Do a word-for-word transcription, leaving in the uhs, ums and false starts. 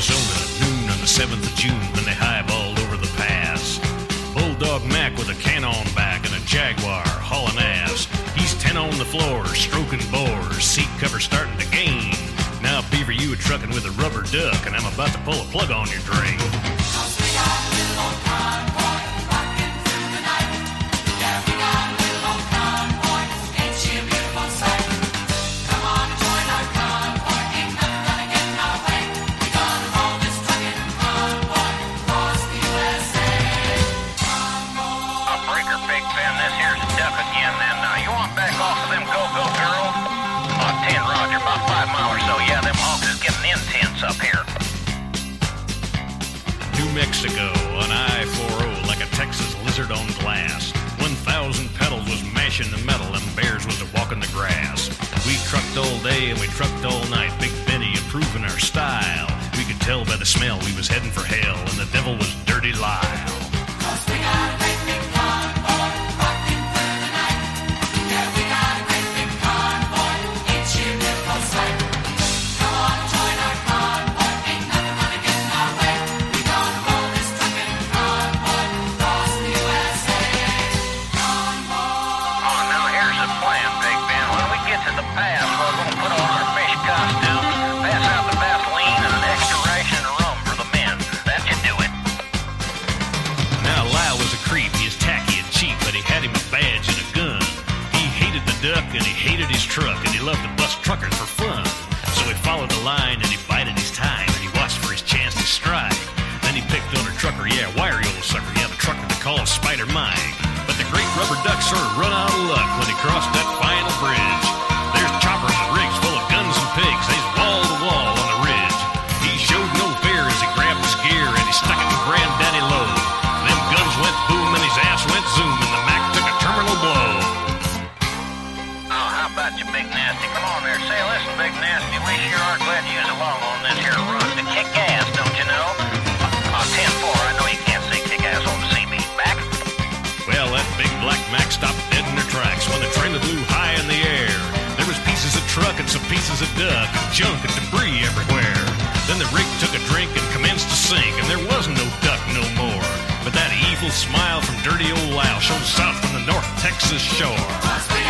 Arizona, noon on the seventh of June, when they highballed over the pass. Bulldog Mac with a can on back and a Jaguar hauling ass. He's ten on the floor, stroking bores, seat cover starting to gain. Now, Beaver, you a trucking with a rubber duck, and I'm about to pull a plug on your drain. Up here. New Mexico on I forty, like a Texas lizard on glass. One thousand pedals was mashing the metal, and bears was a walking the grass. We trucked all day and we trucked all night, Big Benny improving our style. We could tell by the smell we was heading for hell, and the devil was Dirty Lyle. 'Cause we got a great big convoy rocking through the night. Yeah, we got a great big convoy, ain't you beautiful sight? Come on, join our convoy, ain't nothing gonna get in our way. We gonna roll this trucking convoy across the U S A. Convoy. Oh, now here's the plan, Big Ben. When we get to the pass, we're gonna put on our fish costumes, pass out the Vaseline and an extra ration of rum for the men. That should do it. Now Lyle was a creep, he was tacky and cheap, but he had him a badge and a gun. He hated the duck and he hated his truck, and he loved to bust truckers for fun. So he followed the line and he bided his time, and he watched for his chance to strike. Then he picked on a trucker, yeah, wiry old sucker, yeah, the trucker they call Spider Mike. But the great rubber duck sort of run out of luck when he crossed that final bridge. There's choppers and rigs full of guns and pigs, they's wall to wall on the ridge. He showed no fear as he grabbed his gear and he stuck it in Granddaddy low. Them guns went boom and his ass went zoom, and the Mac took a terminal blow. Oh, how about you, Big Nasty? Come on there, say, listen, Big Nasty, we sure are glad you was along on this here run to kick ass, don't you know? On ten four, I know you can't say kick ass on the C B. Back? Well, that big black Mac stopped dead in their tracks when the trailer flew high in the air. There was pieces of truck and some pieces of duck and junk and debris everywhere. Then the rig took a drink and commenced to sink, and there was no duck no more. But that evil smile from dirty old Lyle showed south from the North Texas shore.